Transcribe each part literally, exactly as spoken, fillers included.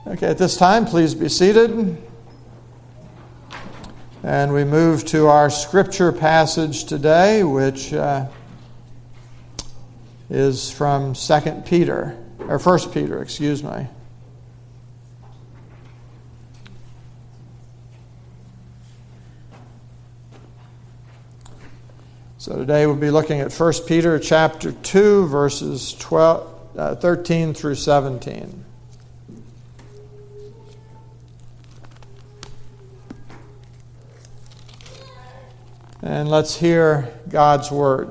Okay, at this time, please be seated. And we move to our scripture passage today, which uh, is from Second Peter, or First Peter, excuse me. So today we'll be looking at First Peter chapter two, verses twelve, uh, thirteen through seventeen. And let's hear God's word.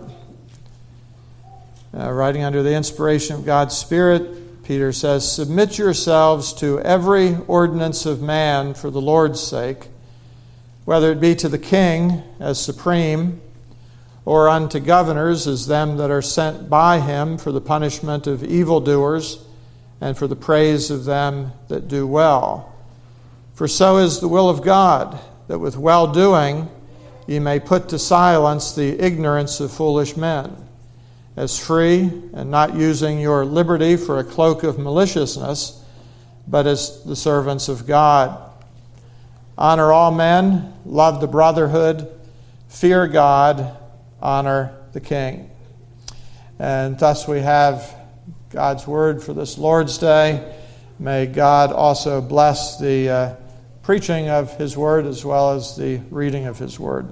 Uh, writing under the inspiration of God's Spirit, Peter says, "Submit yourselves to every ordinance of man for the Lord's sake, whether it be to the king as supreme, or unto governors as them that are sent by him for the punishment of evildoers and for the praise of them that do well. For so is the will of God, that with well-doing ye may put to silence the ignorance of foolish men, as free and not using your liberty for a cloak of maliciousness, but as the servants of God. Honor all men, love the brotherhood, fear God, honor the king." And thus we have God's word for this Lord's Day. May God also bless the uh, preaching of his word as well as the reading of his word.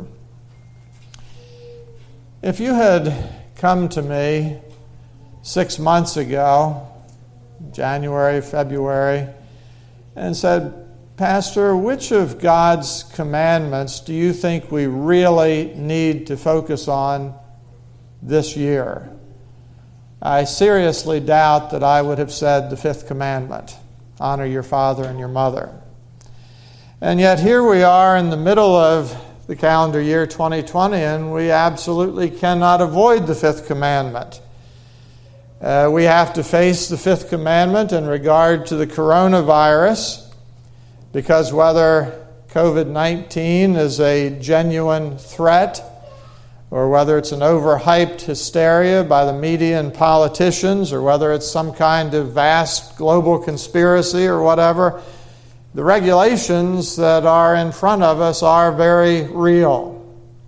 If you had come to me six months ago, January, February, and said, "Pastor, which of God's commandments do you think we really need to focus on this year?" I seriously doubt that I would have said the fifth commandment, honor your father and your mother. And yet here we are in the middle of the calendar year twenty twenty, and we absolutely cannot avoid the fifth commandment. Uh, we have to face the fifth commandment in regard to the coronavirus, because whether covid nineteen is a genuine threat or whether it's an overhyped hysteria by the media and politicians or whether it's some kind of vast global conspiracy or whatever, the regulations that are in front of us are very real.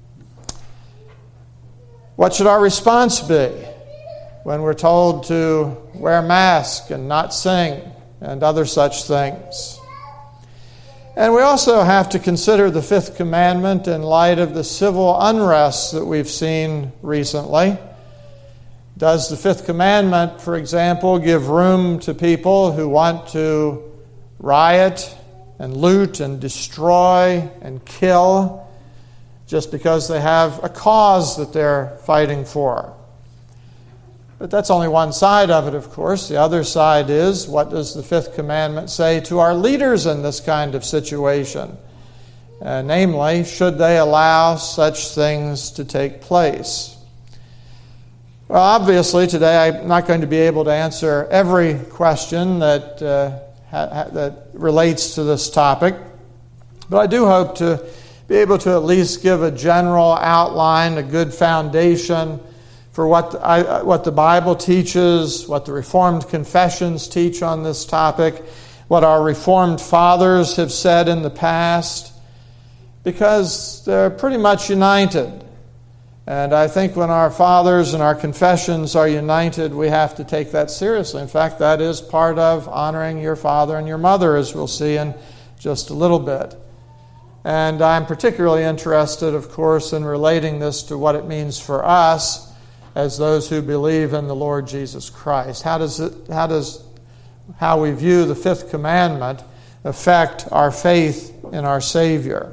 What should our response be when we're told to wear masks and not sing and other such things? And we also have to consider the fifth commandment in light of the civil unrest that we've seen recently. Does the fifth commandment, for example, give room to people who want to riot and loot and destroy and kill just because they have a cause that they're fighting for? But that's only one side of it, of course. The other side is, what does the fifth commandment say to our leaders in this kind of situation? Uh, namely, should they allow such things to take place? Well, obviously, today I'm not going to be able to answer every question that, uh, ha- that relates to this topic, but I do hope to be able to at least give a general outline, a good foundation for what the, I, what the Bible teaches, what the Reformed confessions teach on this topic, what our Reformed fathers have said in the past, because they're pretty much united. And I think when our fathers and our confessions are united, we have to take that seriously. In fact, that is part of honoring your father and your mother, as we'll see in just a little bit. And I'm particularly interested, of course, in relating this to what it means for us as those who believe in the Lord Jesus Christ. How does it, how does how we view the fifth commandment affect our faith in our Savior?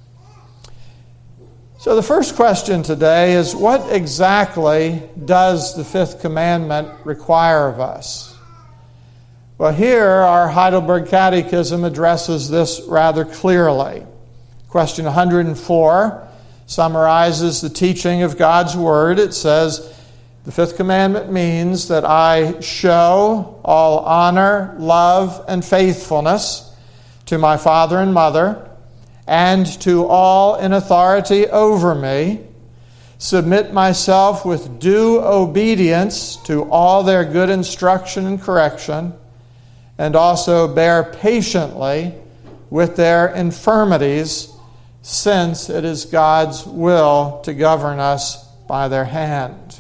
So the first question today is, what exactly does the fifth commandment require of us? Well, here our Heidelberg Catechism addresses this rather clearly. Question one hundred four summarizes the teaching of God's Word. It says, the fifth commandment means that I show all honor, love, and faithfulness to my father and mother, and to all in authority over me, submit myself with due obedience to all their good instruction and correction, and also bear patiently with their infirmities, since it is God's will to govern us by their hand.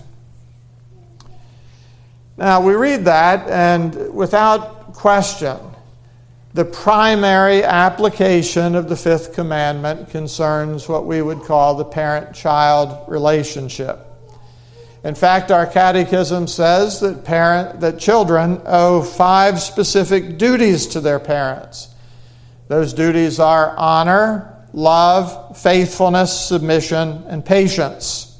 Now, we read that, and without question, the primary application of the fifth commandment concerns what we would call the parent-child relationship. In fact, our catechism says that parent, that children owe five specific duties to their parents. Those duties are honor, love, faithfulness, submission, and patience.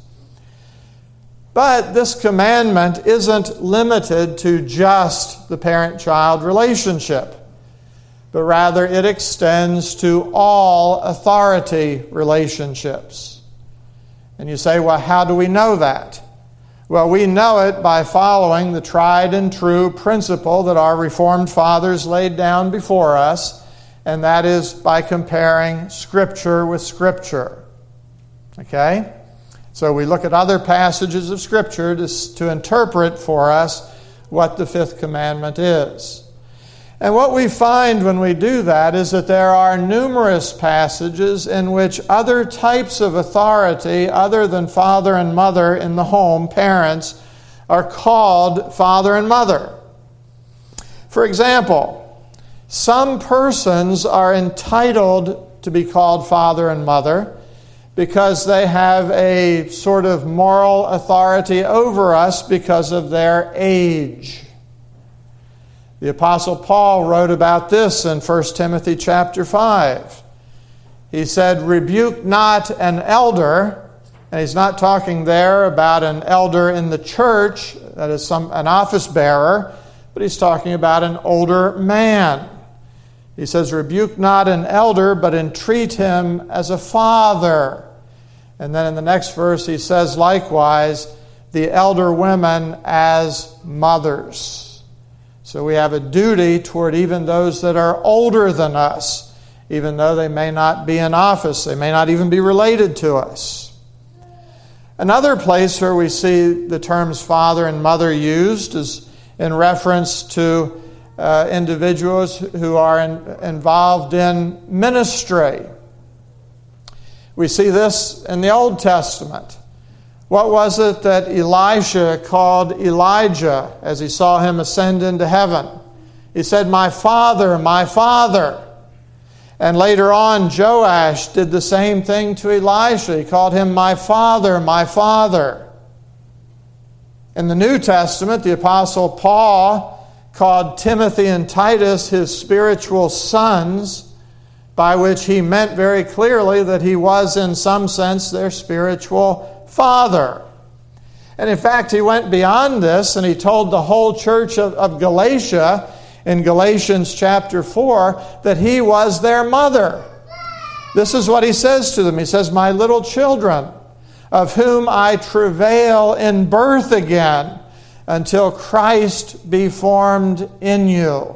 But this commandment isn't limited to just the parent-child relationship, but rather it extends to all authority relationships. And you say, well, how do we know that? Well, we know it by following the tried and true principle that our Reformed fathers laid down before us, and that is by comparing Scripture with Scripture. Okay? So we look at other passages of Scripture to, to interpret for us what the fifth commandment is. And what we find when we do that is that there are numerous passages in which other types of authority, other than father and mother in the home, parents, are called father and mother. For example, some persons are entitled to be called father and mother because they have a sort of moral authority over us because of their age. The Apostle Paul wrote about this in First Timothy chapter five. He said, "Rebuke not an elder," and he's not talking there about an elder in the church, that is some an office bearer, but he's talking about an older man. He says, "Rebuke not an elder, but entreat him as a father." And then in the next verse he says, likewise, the elder women as mothers. So we have a duty toward even those that are older than us, even though they may not be in office, they may not even be related to us. Another place where we see the terms father and mother used is in reference to uh, individuals who are in, involved in ministry. We see this in the Old Testament. What was it that Elisha called Elijah as he saw him ascend into heaven? He said, "My father, my father." And later on, Joash did the same thing to Elisha. He called him, "My father, my father." In the New Testament, the Apostle Paul called Timothy and Titus his spiritual sons, by which he meant very clearly that he was in some sense their spiritual father. And in fact, he went beyond this and he told the whole church of, of Galatia in Galatians chapter four that he was their mother. This is what he says to them. He says, "My little children, of whom I travail in birth again, until Christ be formed in you."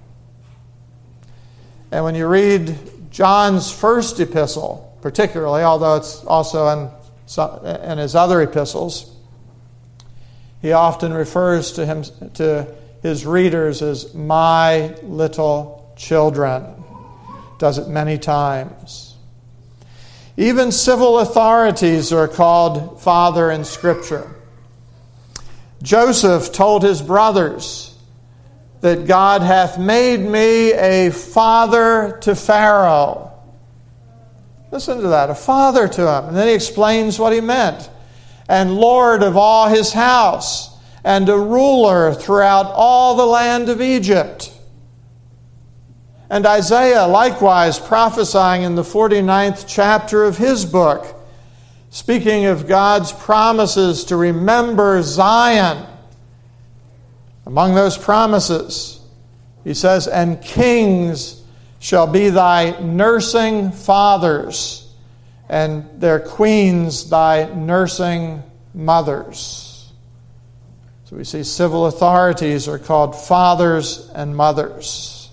And when you read John's first epistle, particularly, although it's also in in his other epistles, he often refers to him to his readers as "my little children." Does it many times. Even civil authorities are called father in Scripture. Joseph told his brothers that God hath made me a father to Pharaoh. Listen to that, a father to him. And then he explains what he meant. "And Lord of all his house, and a ruler throughout all the land of Egypt." And Isaiah likewise prophesying in the forty-ninth chapter of his book, speaking of God's promises to remember Zion. Among those promises, he says, "And kings shall be thy nursing fathers, and their queens thy nursing mothers." So we see civil authorities are called fathers and mothers.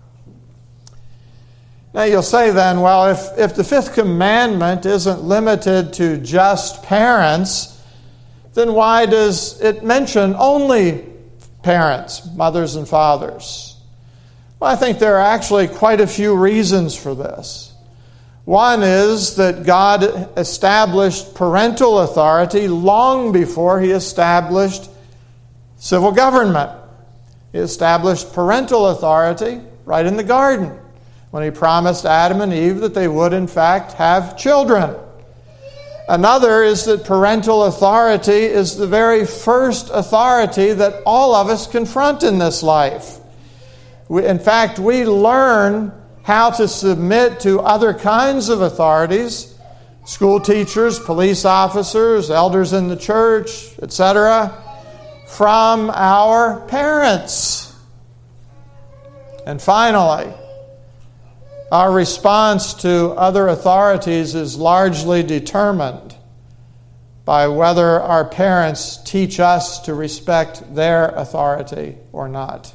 Now you'll say then, well, if, if the fifth commandment isn't limited to just parents, then why does it mention only parents, mothers and fathers? Well, I think there are actually quite a few reasons for this. One is that God established parental authority long before He established civil government. He established parental authority right in the garden when He promised Adam and Eve that they would, in fact, have children. Another is that parental authority is the very first authority that all of us confront in this life. We, in fact, we learn how to submit to other kinds of authorities, school teachers, police officers, elders in the church, et cetera, from our parents. And finally, our response to other authorities is largely determined by whether our parents teach us to respect their authority or not.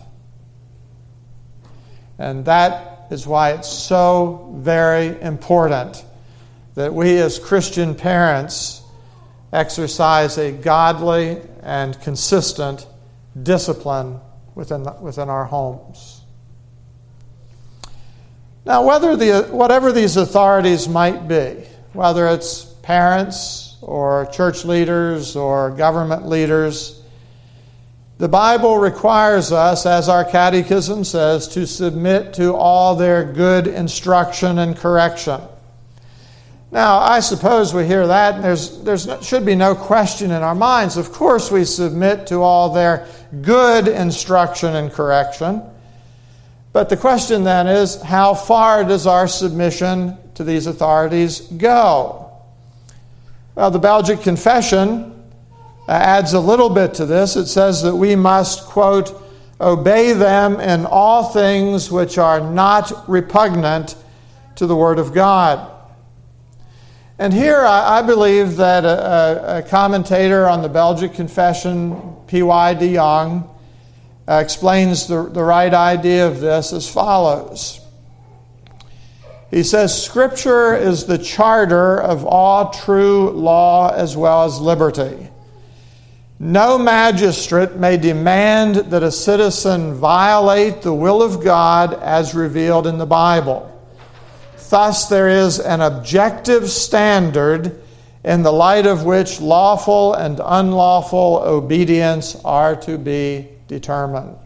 And that is why it's so very important that we as Christian parents exercise a godly and consistent discipline within, within our homes. Now, whether the, whatever these authorities might be, whether it's parents or church leaders or government leaders, the Bible requires us, as our catechism says, to submit to all their good instruction and correction. Now, I suppose we hear that, and there's there's should be no question in our minds. Of course, we submit to all their good instruction and correction. But the question then is, how far does our submission to these authorities go? Well, the Belgic Confession adds a little bit to this. It says that we must, quote, obey them in all things which are not repugnant to the Word of God. And here I, I believe that a, a commentator on the Belgic Confession, P Y de Jong, uh, explains the, the right idea of this as follows. He says, Scripture is the charter of all true law as well as liberty. No magistrate may demand that a citizen violate the will of God as revealed in the Bible. Thus, there is an objective standard in the light of which lawful and unlawful obedience are to be determined.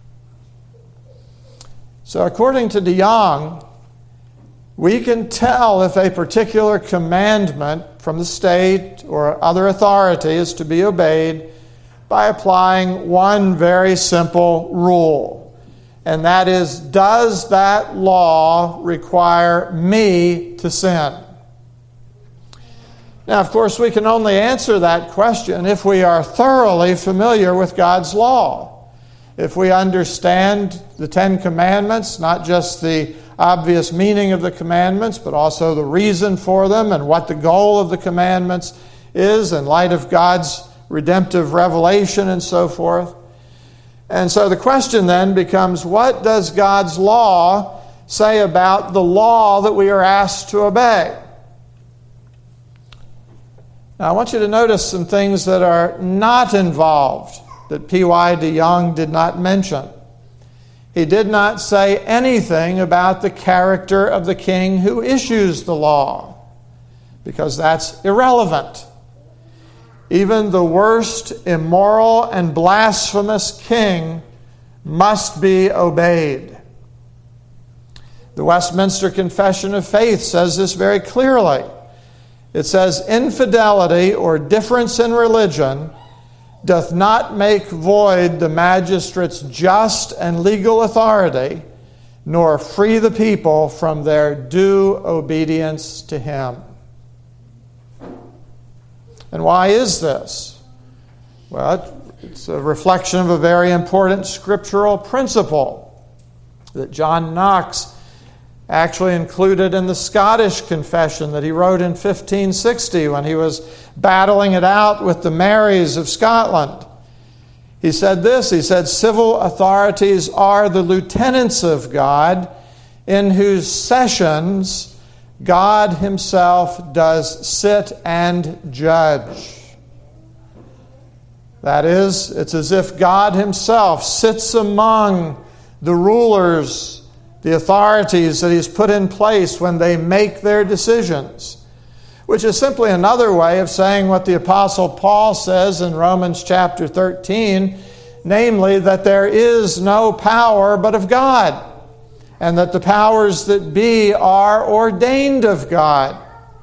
So, according to de Jong, we can tell if a particular commandment from the state or other authority is to be obeyed by applying one very simple rule. And that is, does that law require me to sin? Now, of course, we can only answer that question if we are thoroughly familiar with God's law. If we understand the Ten Commandments, not just the obvious meaning of the commandments, but also the reason for them and what the goal of the commandments is in light of God's redemptive revelation and so forth. And so the question then becomes, what does God's law say about the law that we are asked to obey? Now I want you to notice some things that are not involved that P Y de Jong did not mention. He did not say anything about the character of the king who issues the law, because that's irrelevant. Even the worst immoral and blasphemous king must be obeyed. The Westminster Confession of Faith says this very clearly. It says, infidelity or difference in religion doth not make void the magistrate's just and legal authority, nor free the people from their due obedience to him. And why is this? Well, it's a reflection of a very important scriptural principle that John Knox actually included in the Scottish Confession that he wrote in fifteen sixty when he was battling it out with the Marys of Scotland. He said this, he said, civil authorities are the lieutenants of God, in whose sessions God himself does sit and judge. That is, it's as if God himself sits among the rulers, the authorities that he's put in place when they make their decisions, which is simply another way of saying what the Apostle Paul says in Romans chapter thirteen, namely that there is no power but of God, and that the powers that be are ordained of God.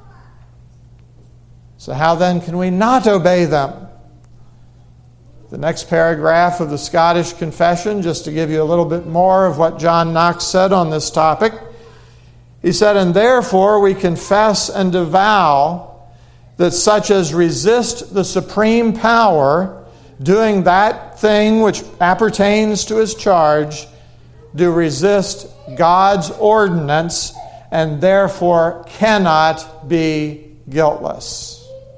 So how then can we not obey them? The next paragraph of the Scottish Confession, just to give you a little bit more of what John Knox said on this topic. He said, "And therefore we confess and avow that such as resist the supreme power, doing that thing which appertains to his charge, do resist God's ordinance, and therefore cannot be guiltless."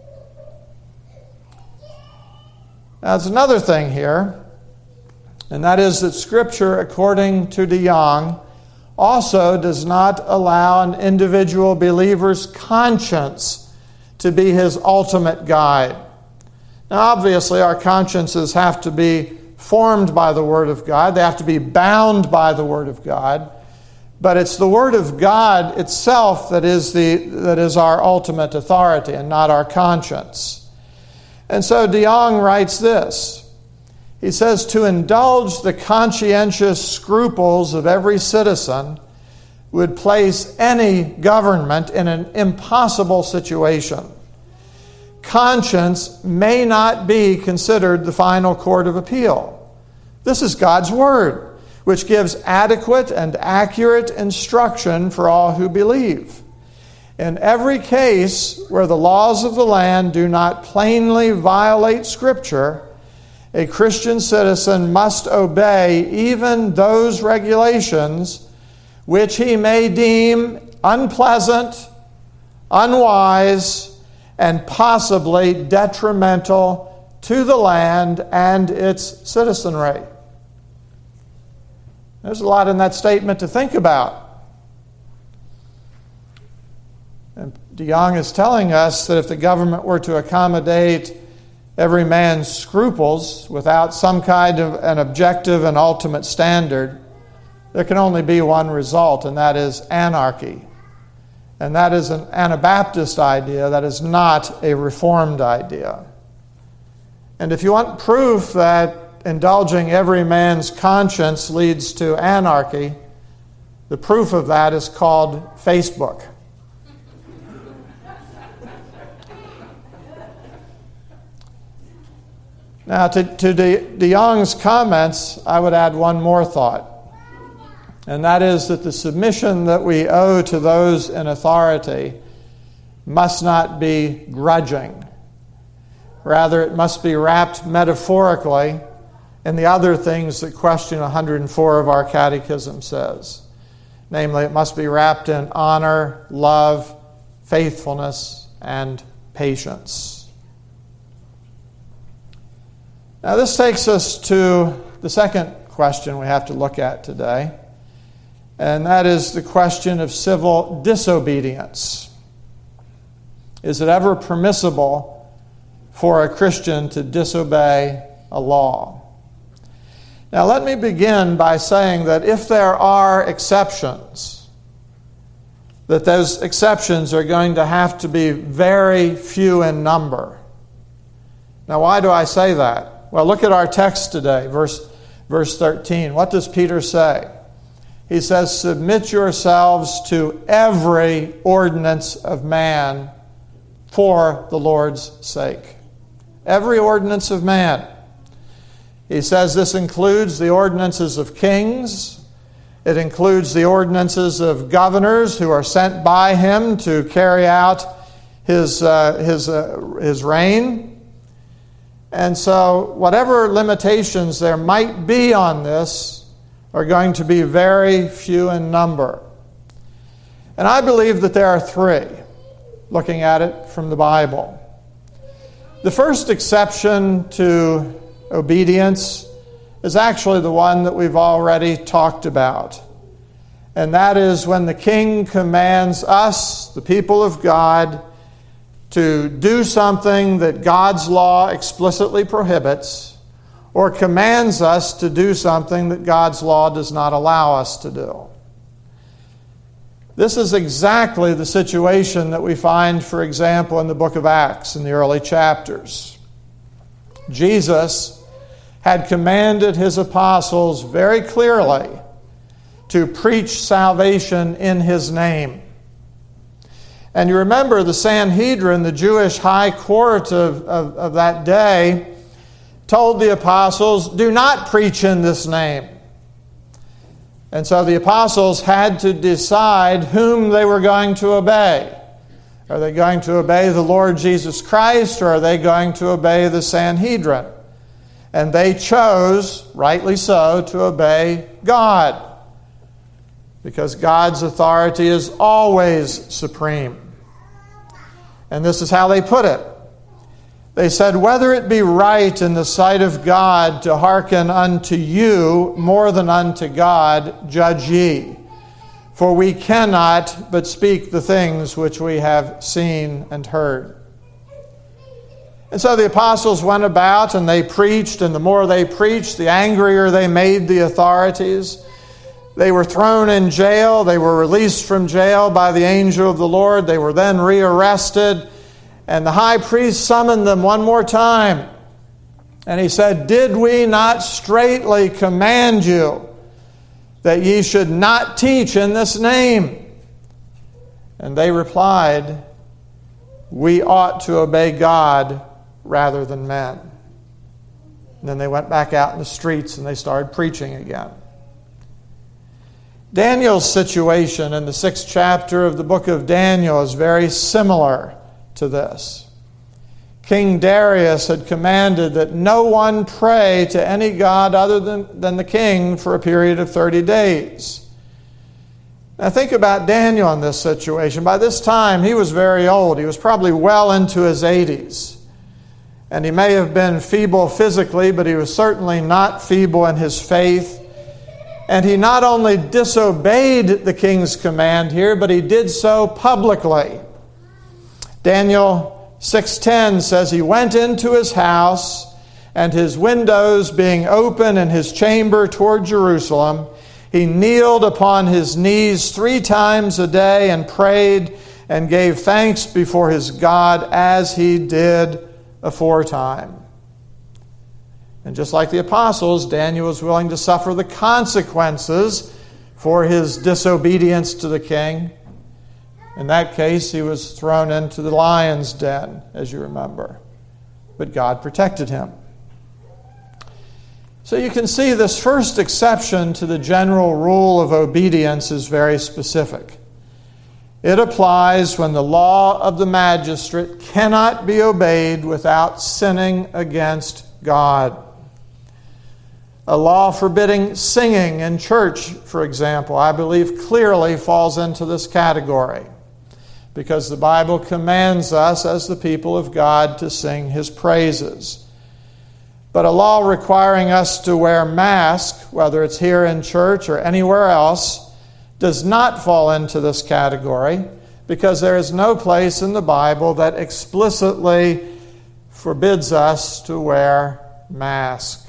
Now, there's another thing here, and that is that Scripture, according to De Jong, also does not allow an individual believer's conscience to be his ultimate guide. Now, obviously, our consciences have to be formed by the Word of God. They have to be bound by the Word of God. But it's the Word of God itself that is the that is our ultimate authority and not our conscience. And so De Jong writes this. He says, "To indulge the conscientious scruples of every citizen would place any government in an impossible situation. Conscience may not be considered the final court of appeal. This is God's Word, which gives adequate and accurate instruction for all who believe. In every case where the laws of the land do not plainly violate Scripture, a Christian citizen must obey even those regulations which he may deem unpleasant, unwise, and possibly detrimental to the land and its citizenry." There's a lot in that statement to think about. And De Jong is telling us that if the government were to accommodate every man's scruples without some kind of an objective and ultimate standard, there can only be one result, and that is anarchy. And that is an Anabaptist idea. That is not a Reformed idea. And if you want proof that indulging every man's conscience leads to anarchy, the proof of that is called Facebook. Now, to, to De, De Jong's comments, I would add one more thought, and that is that the submission that we owe to those in authority must not be grudging. Rather, it must be wrapped metaphorically in the other things that question one hundred four of our catechism says. Namely, it must be wrapped in honor, love, faithfulness, and patience. Now, this takes us to the second question we have to look at today, and that is the question of civil disobedience. Is it ever permissible for a Christian to disobey a law? Now, let me begin by saying that if there are exceptions, that those exceptions are going to have to be very few in number. Now, why do I say that? Well, look at our text today, verse, verse thirteen. What does Peter say? He says, "Submit yourselves to every ordinance of man for the Lord's sake." Every ordinance of man. He says this includes the ordinances of kings. It includes the ordinances of governors who are sent by him to carry out his, uh, his, uh, his reign. And so whatever limitations there might be on this are going to be very few in number. And I believe that there are three, looking at it from the Bible. The first exception to obedience is actually the one that we've already talked about. And that is when the king commands us, the people of God, to do something that God's law explicitly prohibits, or commands us to do something that God's law does not allow us to do. This is exactly the situation that we find, for example, in the book of Acts in the early chapters. Jesus had commanded his apostles very clearly to preach salvation in his name. And you remember the Sanhedrin, the Jewish high court of, of, of that day, told the apostles, do not preach in this name. And so the apostles had to decide whom they were going to obey. Are they going to obey the Lord Jesus Christ, or are they going to obey the Sanhedrin? And they chose, rightly so, to obey God, because God's authority is always supreme. And this is how they put it. They said, whether it be right in the sight of God to hearken unto you more than unto God, judge ye. For we cannot but speak the things which we have seen and heard. And so the apostles went about and they preached, and the more they preached, the angrier they made the authorities. They were thrown in jail. They were released from jail by the angel of the Lord. They were then rearrested. And the high priest summoned them one more time. And he said, did we not straitly command you that ye should not teach in this name? And they replied, we ought to obey God rather than men. And then they went back out in the streets and they started preaching again. Daniel's situation in the sixth chapter of the book of Daniel is very similar to this. King Darius had commanded that no one pray to any god other than, than the king for a period of thirty days. Now think about Daniel in this situation. By this time, he was very old. He was probably well into his eighties. And he may have been feeble physically, but he was certainly not feeble in his faith. And he not only disobeyed the king's command here, but he did so publicly. Daniel six ten says, he went into his house, and his windows being open in his chamber toward Jerusalem, he kneeled upon his knees three times a day and prayed and gave thanks before his God as he did aforetime. And just like the apostles, Daniel was willing to suffer the consequences for his disobedience to the king. In that case, he was thrown into the lion's den, as you remember. But God protected him. So you can see this first exception to the general rule of obedience is very specific. It applies when the law of the magistrate cannot be obeyed without sinning against God. A law forbidding singing in church, for example, I believe clearly falls into this category, because the Bible commands us as the people of God to sing His praises. But a law requiring us to wear masks, whether it's here in church or anywhere else, does not fall into this category, because there is no place in the Bible that explicitly forbids us to wear masks.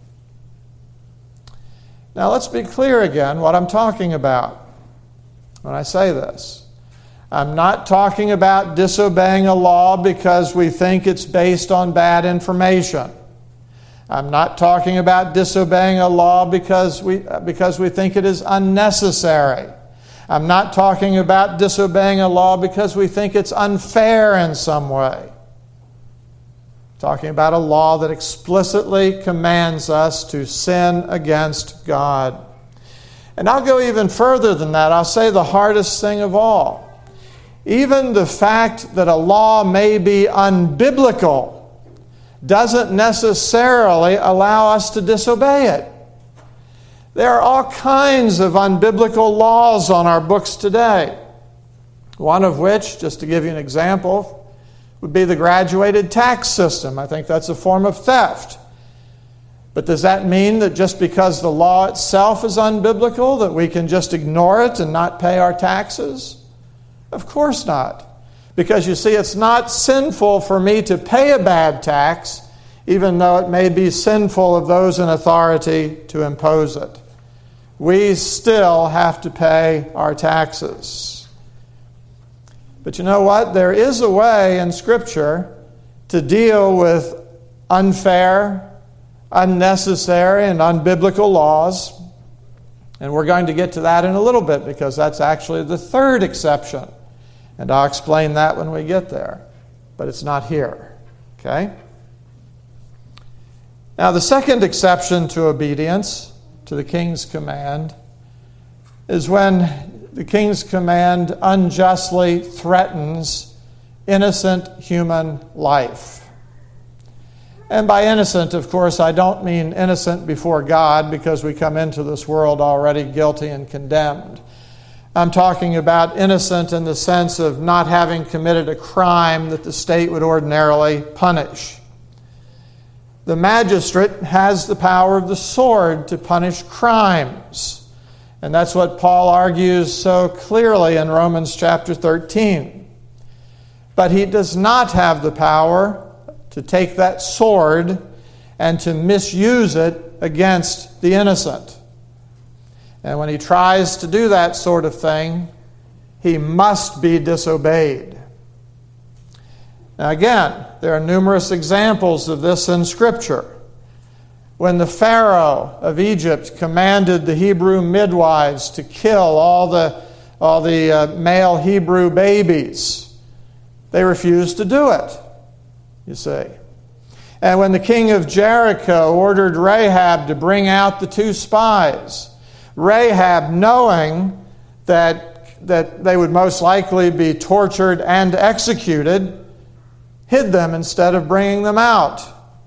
Now let's be clear again what I'm talking about when I say this. I'm not talking about disobeying a law because we think it's based on bad information. I'm not talking about disobeying a law because we, because we think it is unnecessary. I'm not talking about disobeying a law because we think it's unfair in some way. I'm talking about a law that explicitly commands us to sin against God. And I'll go even further than that. I'll say the hardest thing of all. Even the fact that a law may be unbiblical doesn't necessarily allow us to disobey it. There are all kinds of unbiblical laws on our books today. One of which, just to give you an example, would be the graduated tax system. I think that's a form of theft. But does that mean that just because the law itself is unbiblical, that we can just ignore it and not pay our taxes? Of course not. Because you see, it's not sinful for me to pay a bad tax even though it may be sinful of those in authority to impose it. We still have to pay our taxes. But you know what? There is a way in Scripture to deal with unfair, unnecessary, and unbiblical laws. And we're going to get to that in a little bit because that's actually the third exception. And I'll explain that when we get there. But it's not here. Okay? Now, the second exception to obedience to the king's command is when the king's command unjustly threatens innocent human life. And by innocent, of course, I don't mean innocent before God, because we come into this world already guilty and condemned. I'm talking about innocent in the sense of not having committed a crime that the state would ordinarily punish. The magistrate has the power of the sword to punish crimes. And that's what Paul argues so clearly in Romans chapter thirteen. But he does not have the power to take that sword and to misuse it against the innocent. And when he tries to do that sort of thing, he must be disobeyed. Now again, there are numerous examples of this in Scripture. When the Pharaoh of Egypt commanded the Hebrew midwives to kill all the, all the uh, male Hebrew babies, they refused to do it, you see. And when the king of Jericho ordered Rahab to bring out the two spies, Rahab, knowing that, that they would most likely be tortured and executed, hid them instead of bringing them out.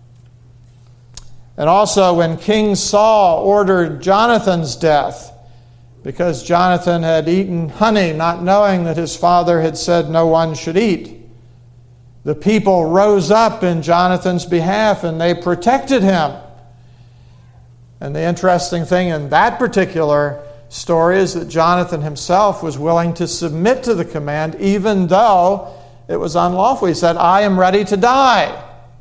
And also when King Saul ordered Jonathan's death, because Jonathan had eaten honey, not knowing that his father had said no one should eat, the people rose up in Jonathan's behalf and they protected him. And the interesting thing in that particular story is that Jonathan himself was willing to submit to the command even though it was unlawful. He said, I am ready to die.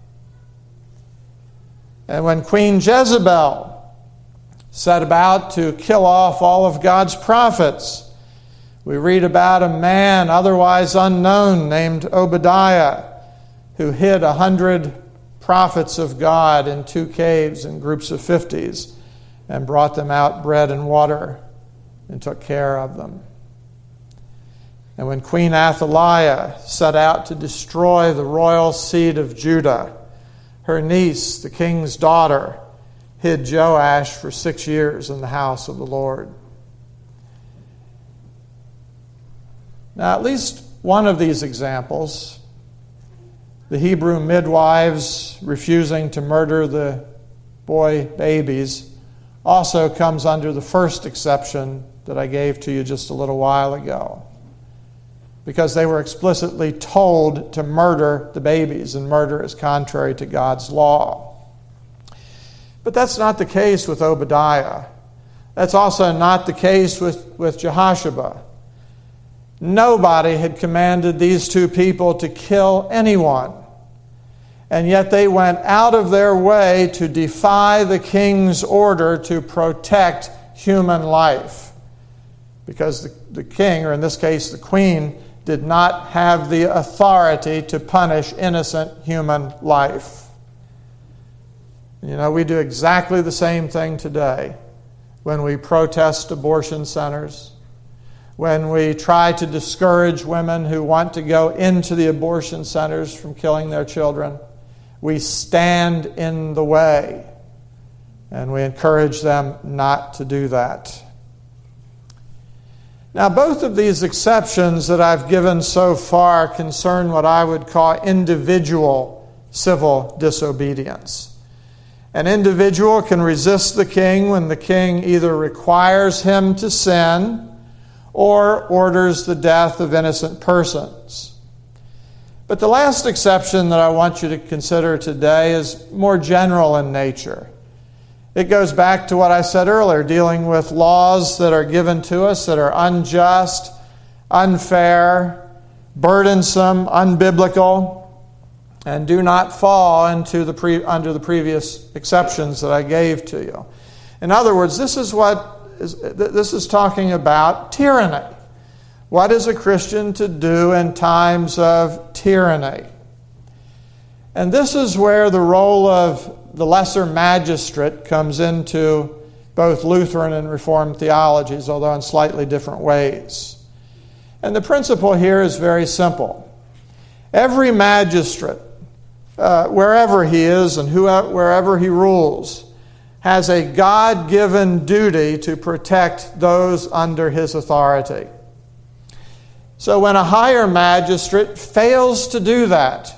And when Queen Jezebel set about to kill off all of God's prophets, we read about a man otherwise unknown named Obadiah who hid a hundred prophets of God in two caves in groups of fifties and brought them out bread and water and took care of them. And when Queen Athaliah set out to destroy the royal seed of Judah, her niece, the king's daughter, hid Joash for six years in the house of the Lord. Now, at least one of these examples, the Hebrew midwives refusing to murder the boy babies, also comes under the first exception that I gave to you just a little while ago, because they were explicitly told to murder the babies, and murder is contrary to God's law. But that's not the case with Obadiah. That's also not the case with, with Jehoshaphat. Nobody had commanded these two people to kill anyone. And yet they went out of their way to defy the king's order to protect human life. Because the, the king, or in this case the queen, did not have the authority to punish innocent human life. You know, we do exactly the same thing today when we protest abortion centers, when we try to discourage women who want to go into the abortion centers from killing their children. We stand in the way, and we encourage them not to do that. Now, both of these exceptions that I've given so far concern what I would call individual civil disobedience. An individual can resist the king when the king either requires him to sin or orders the death of innocent persons. But the last exception that I want you to consider today is more general in nature. It goes back to what I said earlier, dealing with laws that are given to us that are unjust, unfair, burdensome, unbiblical. and do not fall into the pre, under the previous exceptions that I gave to you. In other words, this is what is, this is talking about tyranny. What is a Christian to do in times of tyranny? And this is where the role of the lesser magistrate comes into both Lutheran and Reformed theologies, although in slightly different ways. And the principle here is very simple. Every magistrate, uh, wherever he is and whoever, wherever he rules, has a God-given duty to protect those under his authority. So when a higher magistrate fails to do that,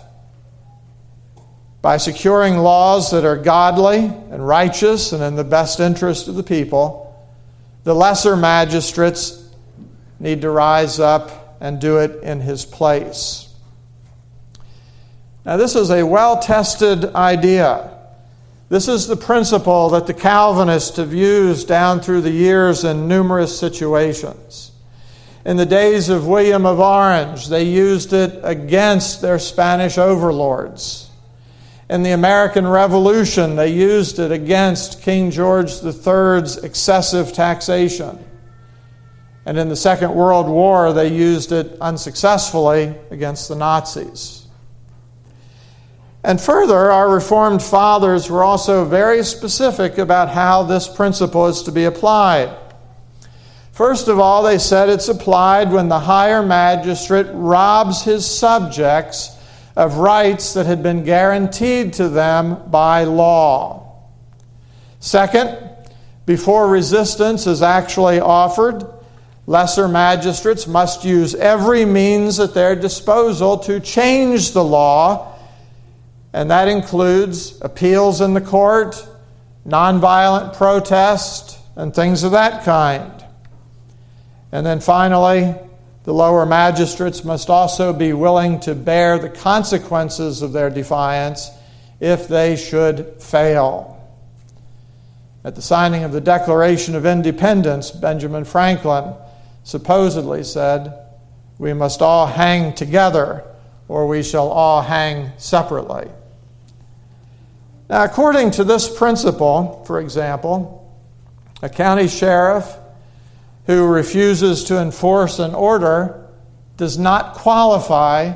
by securing laws that are godly and righteous and in the best interest of the people, the lesser magistrates need to rise up and do it in his place. Now, this is a well-tested idea. This is the principle that the Calvinists have used down through the years in numerous situations. In the days of William of Orange, they used it against their Spanish overlords. In the American Revolution, they used it against King George the Third's excessive taxation. And in the Second World War, they used it unsuccessfully against the Nazis. And further, our Reformed fathers were also very specific about how this principle is to be applied. First of all, they said it's applied when the higher magistrate robs his subjects of rights that had been guaranteed to them by law. Second, before resistance is actually offered, lesser magistrates must use every means at their disposal to change the law, and that includes appeals in the court, nonviolent protest, and things of that kind. And then finally, the lower magistrates must also be willing to bear the consequences of their defiance if they should fail. At the signing of the Declaration of Independence, Benjamin Franklin supposedly said, "We must all hang together, or we shall all hang separately." Now, according to this principle, for example, a county sheriff who refuses to enforce an order does not qualify,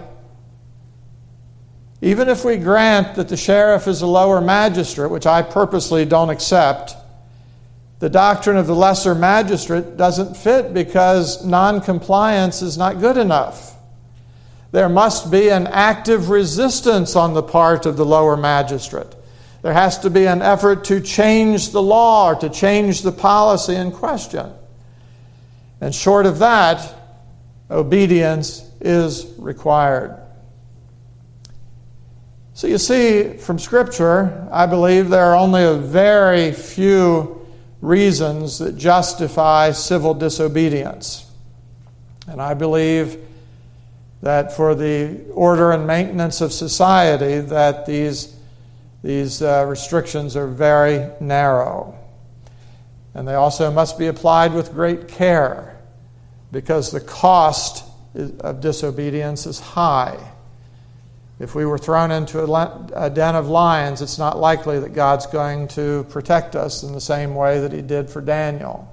even if we grant that the sheriff is a lower magistrate, which I purposely don't accept. The doctrine of the lesser magistrate doesn't fit because non-compliance is not good enough. There must be an active resistance on the part of the lower magistrate. There has to be an effort to change the law or to change the policy in question. And short of that, obedience is required. So you see, from Scripture, I believe there are only a very few reasons that justify civil disobedience. And I believe that for the order and maintenance of society, that these, these uh, restrictions are very narrow. And they also must be applied with great care, because the cost of disobedience is high. If we were thrown into a den of lions, it's not likely that God's going to protect us in the same way that he did for Daniel.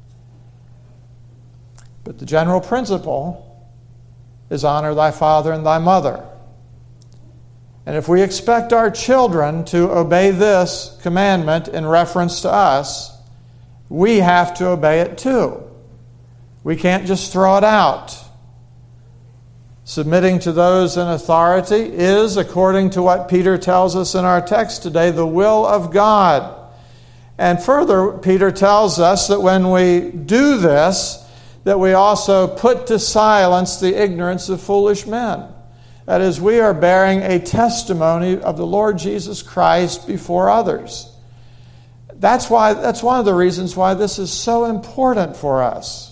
But the general principle is honor thy father and thy mother. And if we expect our children to obey this commandment in reference to us, we have to obey it too. We can't just throw it out. Submitting to those in authority is, according to what Peter tells us in our text today, the will of God. And further, Peter tells us that when we do this, that we also put to silence the ignorance of foolish men. That is, we are bearing a testimony of the Lord Jesus Christ before others. That's why, that's one of the reasons why this is so important for us.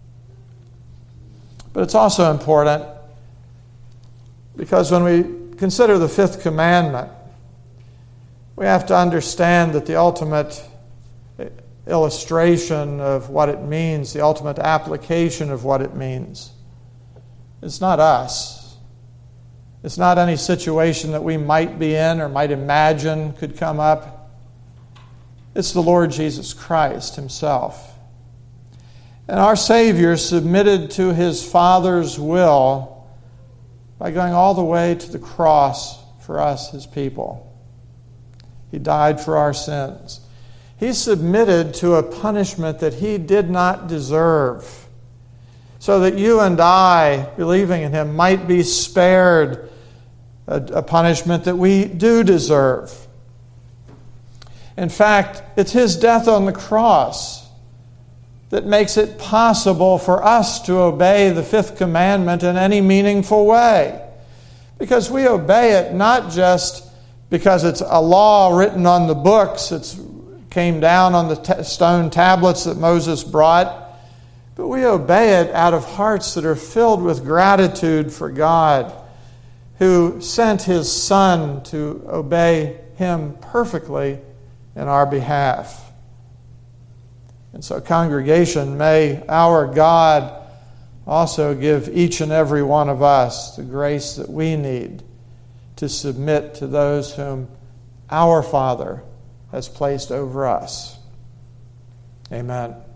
But it's also important because when we consider the fifth commandment, we have to understand that the ultimate illustration of what it means, the ultimate application of what it means, it's not us. It's not any situation that we might be in or might imagine could come up. It's the Lord Jesus Christ himself. And our Savior submitted to his Father's will by going all the way to the cross for us, his people. He died for our sins. He submitted to a punishment that he did not deserve, so that you and I, believing in him, might be spared a, a punishment that we do deserve. In fact, it's his death on the cross that makes it possible for us to obey the fifth commandment in any meaningful way. Because we obey it not just because it's a law written on the books, it came down on the t- stone tablets that Moses brought, but we obey it out of hearts that are filled with gratitude for God, who sent his Son to obey him perfectly in our behalf. And so, congregation, may our God also give each and every one of us the grace that we need to submit to those whom our Father has placed over us. Amen.